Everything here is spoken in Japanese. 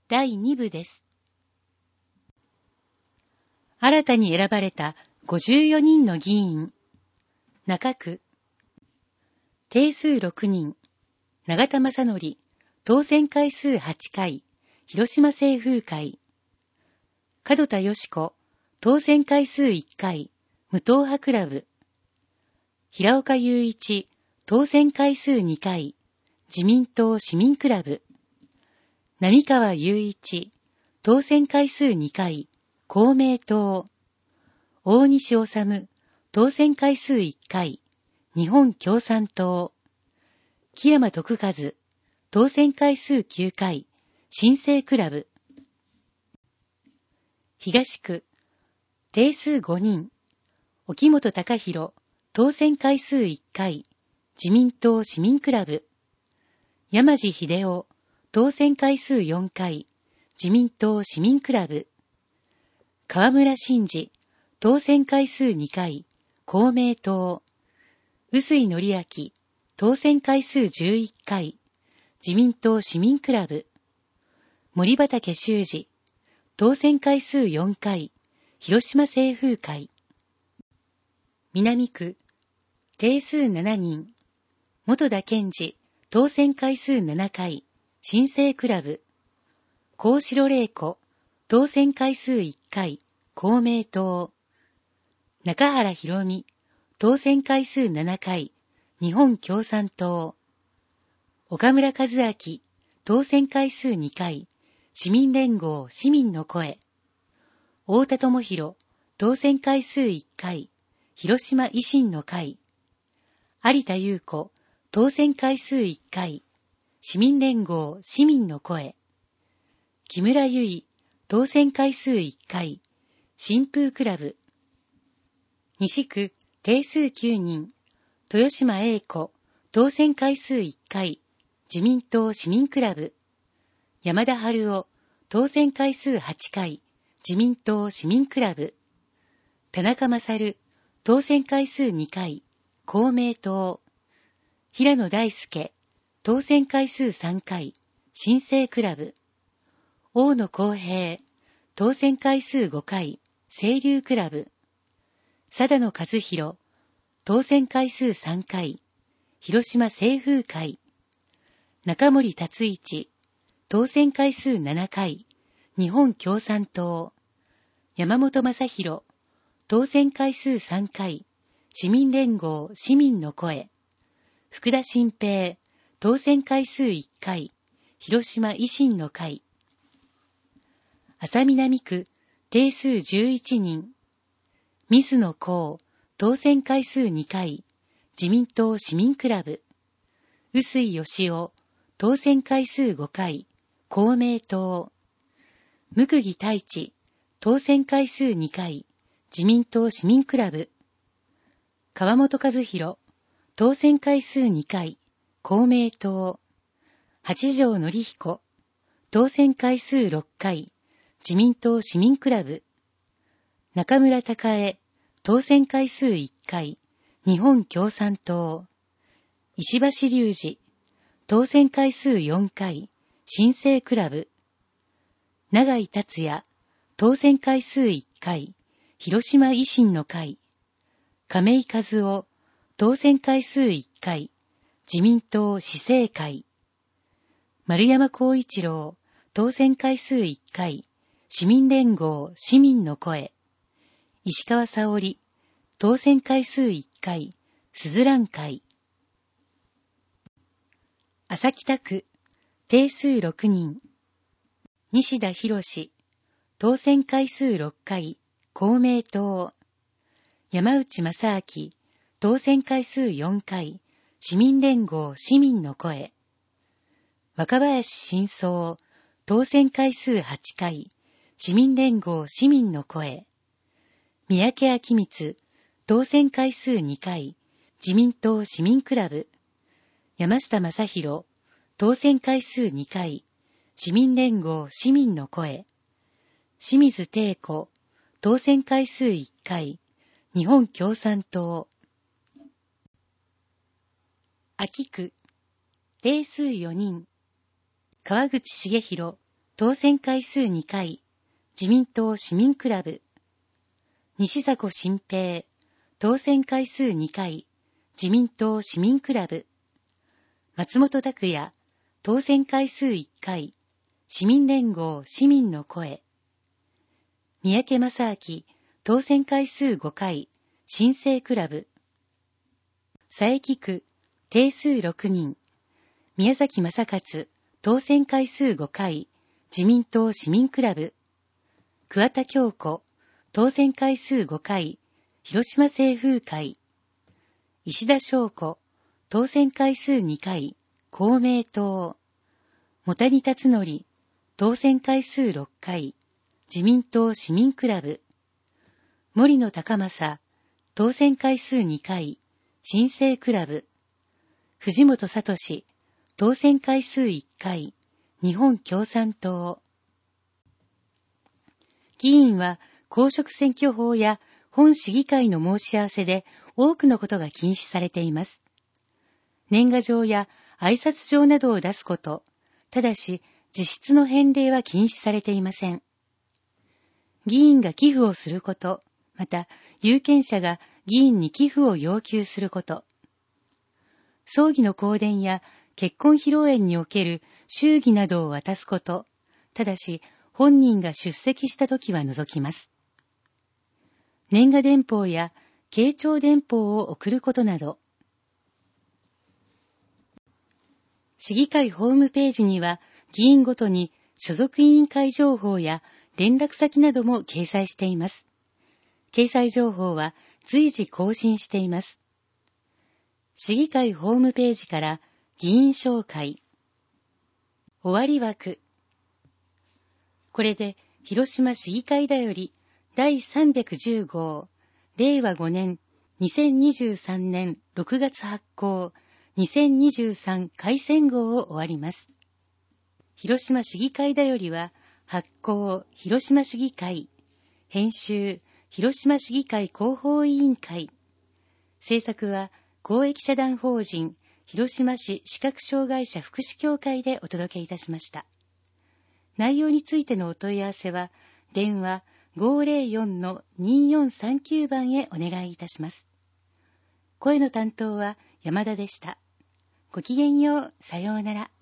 第2部です。新たに選ばれた54人の議員。中区。定数6人。永田正則、当選回数8回、広島清風会。門田よし子、当選回数1回、無党派クラブ。平岡雄一、当選回数2回、自民党市民クラブ。並川雄一、当選回数2回、公明党。大西治、当選回数1回、日本共産党。木山徳和、当選回数9回、新生クラブ。東区、定数5人、沖本隆弘、当選回数1回、自民党市民クラブ。山地秀夫、当選回数4回、自民党市民クラブ。河村真司、当選回数2回、公明党。臼井紀明、当選回数11回、自民党市民クラブ。森畠修司、当選回数4回、広島清風会。南区、定数7人、本田健二、当選回数7回、新生クラブ。幸城玲子、当選回数1回、公明党。中原博美、当選回数7回、日本共産党。岡村和明、当選回数2回、市民連合市民の声。太田智博、当選回数1回、広島維新の会。有田裕子、当選回数1回、市民連合市民の声。木村優衣、当選回数1回、新風クラブ。西区、定数9人、豊島英子、当選回数1回、自民党市民クラブ。山田春夫、当選回数8回、自民党市民クラブ。田中勝、当選回数2回、公明党。平野大輔、当選回数3回、新生クラブ。大野公平、当選回数5回、清流クラブ。貞野和弘、当選回数3回、広島清風会。中森達一、当選回数7回、日本共産党。山本正弘、当選回数3回、市民連合市民の声。福田新平、当選回数1回、広島維新の会。安佐南区、定数11人。水野幸、当選回数2回、自民党市民クラブ。臼井義夫、当選回数5回、公明党。向木太一、当選回数2回、自民党市民クラブ。川本和弘、当選回数2回、公明党。八条則彦、当選回数6回、自民党市民クラブ。中村孝恵、当選回数1回、日本共産党。石橋隆二、当選回数4回、新生クラブ。永井達也、当選回数1回、広島維新の会。亀井和夫、当選回数1回、自民党市政会。丸山光一郎、当選回数1回、市民連合市民の声。石川沙織、当選回数1回、すずらん会。朝北区、定数6人。西田博、当選回数6回、公明党。山内正明、当選回数4回、市民連合市民の声。若林真相、当選回数8回、市民連合市民の声。三宅昭光、当選回数2回、自民党市民クラブ。山下正弘、当選回数2回、市民連合市民の声。清水貞子、当選回数1回、日本共産党。秋区、定数4人。川口茂弘、 当選回数2回、自民党市民クラブ。西迫新平、当選回数2回、自民党市民クラブ。松本拓也、当選回数1回、市民連合市民の声。三宅正明、当選回数5回、新生クラブ。佐伯区、定数6人。宮崎正勝、当選回数5回、自民党市民クラブ。桑田京子、当選回数5回、広島清風会。石田翔子、当選回数2回、公明党。茂谷達則、当選回数6回、自民党市民クラブ。森野高正、当選回数2回、新生クラブ。藤本聡、当選回数1回、日本共産党。議員は公職選挙法や本市議会の申し合わせで多くのことが禁止されています。年賀状や挨拶状などを出すこと、ただし実質の返礼は禁止されていません。議員が寄付をすること、また有権者が議員に寄付を要求すること、葬儀の香典や結婚披露宴における祝儀などを渡すこと、ただし本人が出席したときは除きます。年賀電報や慶長電報を送ることなど。市議会ホームページには議員ごとに所属委員会情報や連絡先なども掲載しています。掲載情報は随時更新しています。市議会ホームページから議員紹介。終わり枠。これで広島市議会だより第310号、令和5年、2023年6月発行、2023改選号を終わります。広島市議会だよりは、発行広島市議会、編集広島市議会広報委員会、制作は公益社団法人広島市視覚障害者福祉協会でお届けいたしました。内容についてのお問い合わせは、電話 504-2439 番へお願いいたします。声の担当は山田でした。ごきげんよう、さようなら。